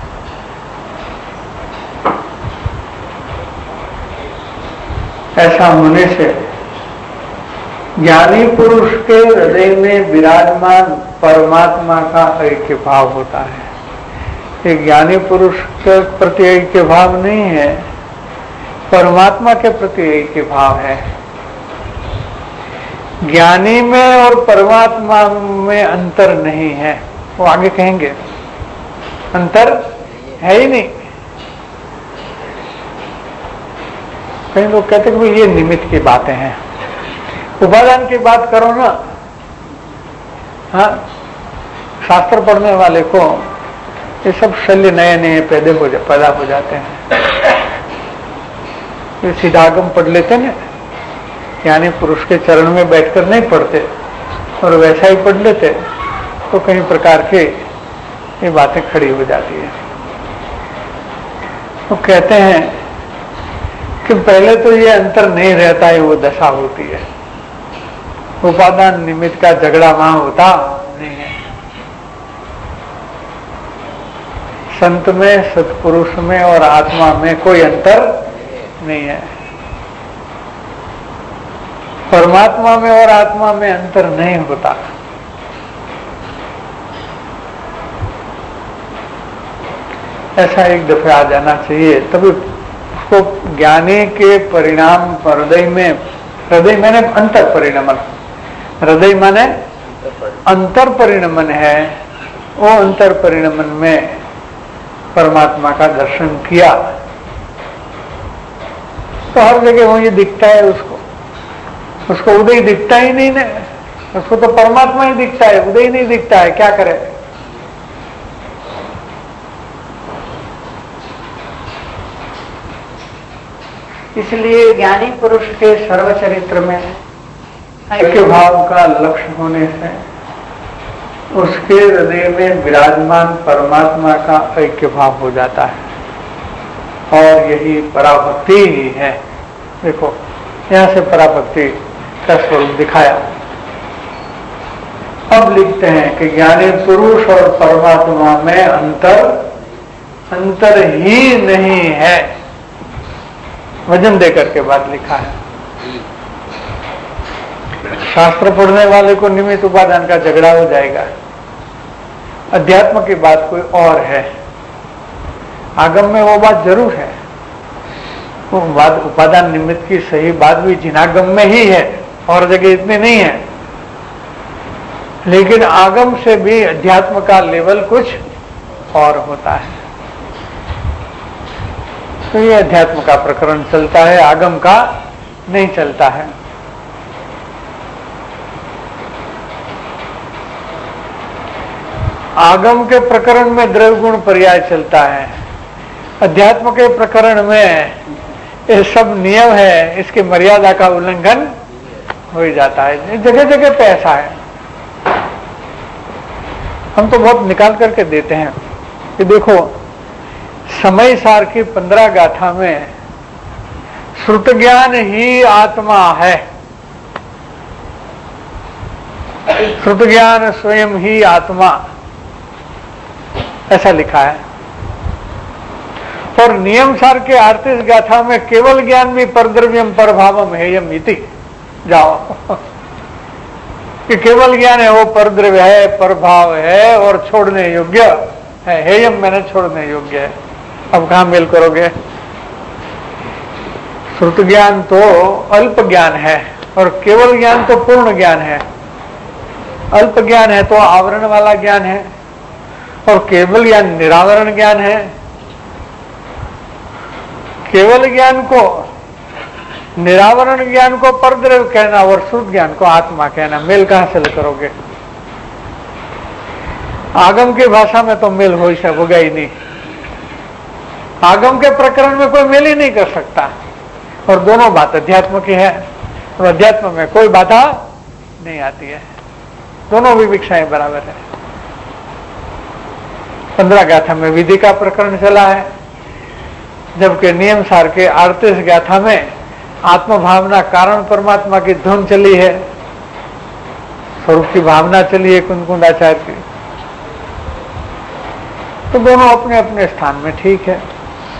Speaker 2: ऐसा होने से ज्ञानी पुरुष के हृदय में विराजमान परमात्मा का ऐक्य भाव होता है। ये ज्ञानी पुरुष के प्रति ऐक्य भाव नहीं है, परमात्मा के प्रति ऐक्य भाव है। ज्ञानी में और परमात्मा में अंतर नहीं है, वो आगे कहेंगे। अंतर है ही नहीं। कई लोग कहते हैं कि ये निमित्त की बातें हैं, उपादान की बात करो ना। हाँ, शास्त्र पढ़ने वाले को ये सब शल्य नए नए पैदा हो जाते हैं। ये सीधागम पढ़ लेते ना, यानी पुरुष के चरण में बैठकर नहीं पढ़ते और वैसा ही पढ़ लेते, तो कई प्रकार के ये बातें खड़ी हो जाती है। वो कहते हैं कि पहले तो ये अंतर नहीं रहता है, वो दशा होती है। उपादान निमित्त का झगड़ा वहां होता नहीं है। संत में, सत्पुरुष में और आत्मा में कोई अंतर नहीं है। परमात्मा में और आत्मा में अंतर नहीं होता। ऐसा एक दफे आ जाना चाहिए, तभी उसको ज्ञानी के परिणाम हृदय मैंने अंतर परिणमन, हृदय माने अंतर परिणमन है। वो अंतर परिणमन में परमात्मा का दर्शन किया तो हर जगह वो ये दिखता है। उसको उदय दिखता ही नहीं ना, उसको तो परमात्मा ही दिखता है, उदय नहीं दिखता है। क्या करे? इसलिए ज्ञानी पुरुष के सर्वचरित्र में ऐक्य भाव का लक्ष्य होने से उसके हृदय में विराजमान परमात्मा का ऐक्य भाव हो जाता है, और यही पराभक्ति ही है। देखो यहां से पराभक्ति का स्वरूप दिखाया। अब लिखते हैं कि ज्ञानी पुरुष और परमात्मा में अंतर ही नहीं है। वजन देकर के बात लिखा है। शास्त्र पढ़ने वाले को निमित्त उपादान का झगड़ा हो जाएगा। अध्यात्म की बात कोई और है, आगम में वो बात जरूर है। वो बात उपादान निमित्त की सही बात भी जिनागम में ही है, और जगह इतनी नहीं है। लेकिन आगम से भी अध्यात्म का लेवल कुछ और होता है। तो ये अध्यात्म का प्रकरण चलता है, आगम का नहीं चलता है। आगम के प्रकरण में द्रव्य गुण पर्याय चलता है, अध्यात्म के प्रकरण में ये सब नियम है, इसकी मर्यादा का उल्लंघन हो ही जाता है। जगह जगह पे ऐसा है। हम तो बहुत निकाल करके देते हैं कि देखो समय सार की 15 गाथा में श्रुत ज्ञान ही आत्मा है, श्रुत ज्ञान स्वयं ही आत्मा, ऐसा लिखा है। और नियम सार के 38 गाथा में केवल ज्ञान भी परद्रव्यम परभावम हेयम इति, जाओ कि केवल ज्ञान है वो परद्रव्य है, परभाव है और छोड़ने योग्य है, हेयम मैंने छोड़ने योग्य है। अब कहाँ मेल करोगे? श्रुत ज्ञान तो अल्प ज्ञान है और केवल ज्ञान तो पूर्ण ज्ञान है। अल्प ज्ञान है तो आवरण वाला ज्ञान है और केवल ज्ञान निरावरण ज्ञान है। केवल ज्ञान को, निरावरण ज्ञान को परद्रव्य कहना और श्रुत ज्ञान को आत्मा कहना, मेल कहां से करोगे? आगम की भाषा में तो मेल हो ही होगा ही नहीं। आगम के प्रकरण में कोई मेल ही नहीं कर सकता और दोनों बात अध्यात्म की है और अध्यात्म में कोई बाधा नहीं आती है, दोनों विविक्षाएं बराबर है। 15 गाथा में विधि का प्रकरण चला है, जबकि नियम सार के 38 गाथा में आत्म भावना कारण परमात्मा की धुन चली है, स्वरूप की भावना चली है कुंकुंडाचार्य की। तो दोनों अपने अपने स्थान में ठीक है।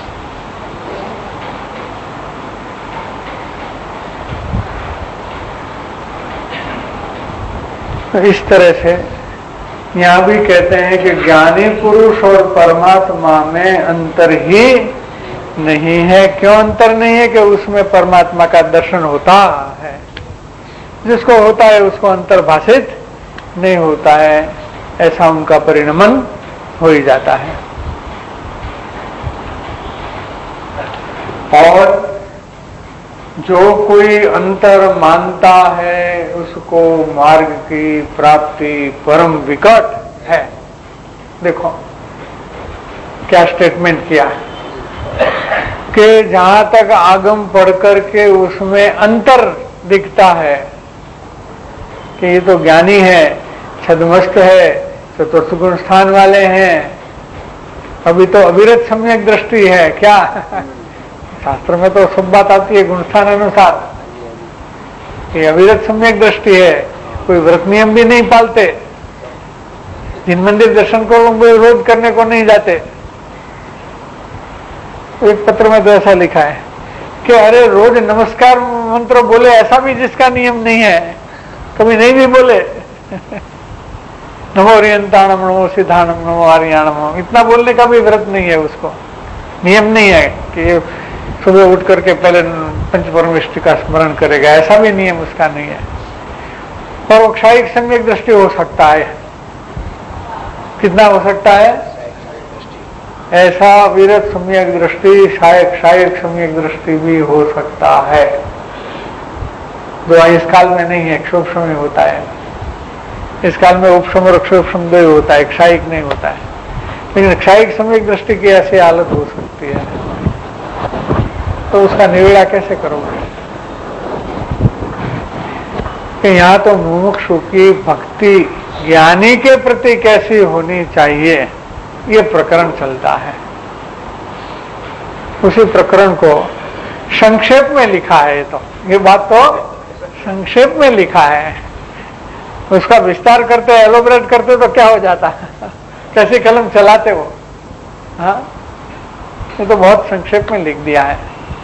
Speaker 2: तो इस तरह से यहां भी कहते हैं कि ज्ञानी पुरुष और परमात्मा में अंतर ही नहीं है। क्यों अंतर नहीं है? कि उसमें परमात्मा का दर्शन होता है, जिसको होता है उसको अंतर्भाषित नहीं होता है, ऐसा उनका परिणमन हो ही जाता है। और जो कोई अंतर मानता है उसको मार्ग की प्राप्ति परम विकट है। देखो क्या स्टेटमेंट किया कि जहां तक आगम पढ़ करके उसमें अंतर दिखता है कि ये तो ज्ञानी है, छद्मस्त है, चतुर्थ गुण स्थान वाले हैं, अभी तो अविरत सम्यक दृष्टि है। क्या शास्त्र में तो सब बात आती है गुणस्थान अनुसार कि अविरत सम्यक दृष्टि है, कोई व्रत नियम भी नहीं पालते, जिन मंदिर दर्शन को रोज करने को नहीं जाते। एक पत्र में तो ऐसा लिखा है कि अरे रोज नमस्कार मंत्र बोले, ऐसा भी जिसका नियम नहीं है, कभी नहीं भी बोले नमो ओरियंताणम नमो सिद्धाणम नमो आर्याणम, इतना बोलने का भी व्रत नहीं है, उसको नियम नहीं है कि सुबह उठ करके पहले पंचपरमेष्टि का स्मरण करेगा, ऐसा भी नियम उसका नहीं है। और वो क्षायिक सम्यक दृष्टि हो सकता है, कितना हो सकता है? ऐसा विरत सम्यक दृष्टि, क्षायिक सम्यक दृष्टि भी हो सकता है, जो इस काल में नहीं है, क्षोभम में होता है। इस काल में उपशम और क्षोभम दो होता है, क्षायिक नहीं होता है। लेकिन क्षायिक सम्यक दृष्टि की ऐसी हालत हो सकती है, तो उसका निवेड़ा कैसे करोगे? कि यहाँ तो मुमुक्षु की भक्ति ज्ञानी के प्रति कैसी होनी चाहिए, ये प्रकरण चलता है। उसी प्रकरण को संक्षेप में लिखा है, तो ये बात तो संक्षेप में लिखा है, उसका विस्तार करते एलोबरेट करते तो क्या हो जाता कैसी कलम चलाते वो। हाँ, ये तो बहुत संक्षेप में लिख दिया है।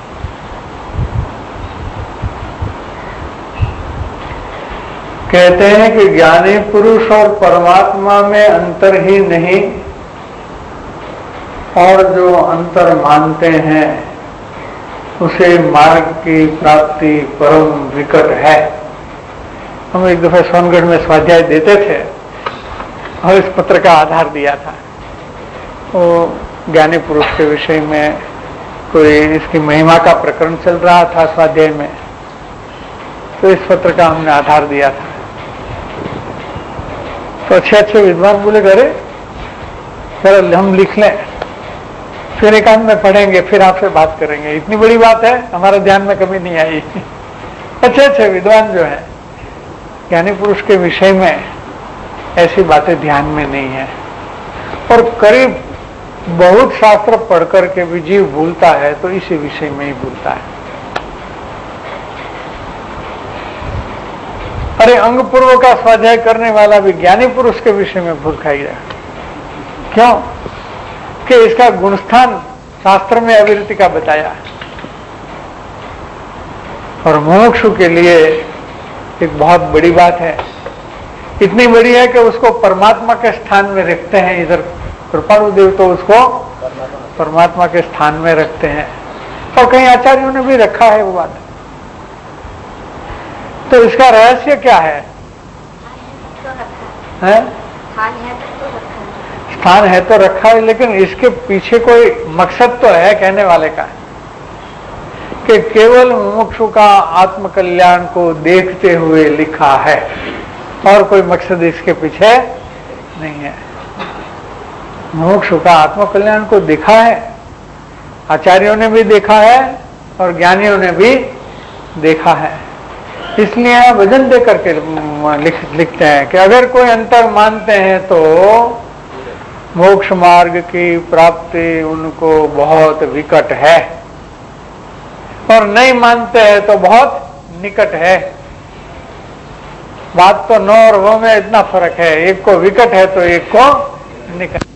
Speaker 2: कहते हैं कि ज्ञानी पुरुष और परमात्मा में अंतर ही नहीं, और जो अंतर मानते हैं उसे मार्ग की प्राप्ति परम विकट है। हम एक दफे सोनगढ़ में स्वाध्याय देते थे और इस पत्र का आधार दिया था। वो ज्ञानी पुरुष के विषय में कोई इसकी महिमा का प्रकरण चल रहा था स्वाध्याय में, तो इस पत्र का हमने आधार दिया था। तो अच्छे विद्वान बोले, अरे चलो हम लिख लें, फिर एकांत में पढ़ेंगे, फिर आपसे बात करेंगे। इतनी बड़ी बात है, हमारे ध्यान में कभी नहीं आई। अच्छे विद्वान जो है ज्ञानी पुरुष के विषय में ऐसी बातें ध्यान में नहीं है, और करीब बहुत शास्त्र पढ़ करके भी जीव भूलता है तो इसी विषय में ही भूलता है। अरे अंग पूर्व का स्वाध्याय करने वाला भी ज्ञानी पुरुष के विषय में भूल खाई जाए। क्यों? कि इसका गुणस्थान शास्त्र में अविरति का बताया, और मुमुक्षु के लिए एक बहुत बड़ी बात है, इतनी बड़ी है कि उसको परमात्मा के स्थान में रखते हैं, इधर कृपालु देव तो उसको परमात्मा के स्थान में रखते हैं, और कई आचार्यों ने भी रखा है वो बात। तो इसका रहस्य क्या है? स्थान है तो रखा है, लेकिन इसके पीछे कोई मकसद तो है कहने वाले का, कि केवल मुमुक्षु का आत्मकल्याण को देखते हुए लिखा है, और कोई मकसद इसके पीछे नहीं है। मुमुक्षु का आत्मकल्याण को देखा है, आचार्यों ने भी देखा है और ज्ञानियों ने भी देखा है। इसलिए वजन दे करके लिखते हैं कि अगर कोई अंतर मानते हैं तो मोक्ष मार्ग की प्राप्ति उनको बहुत विकट है, और नहीं मानते हैं तो बहुत निकट है। बात तो न और वो में इतना फर्क है, एक को विकट है तो एक को निकट।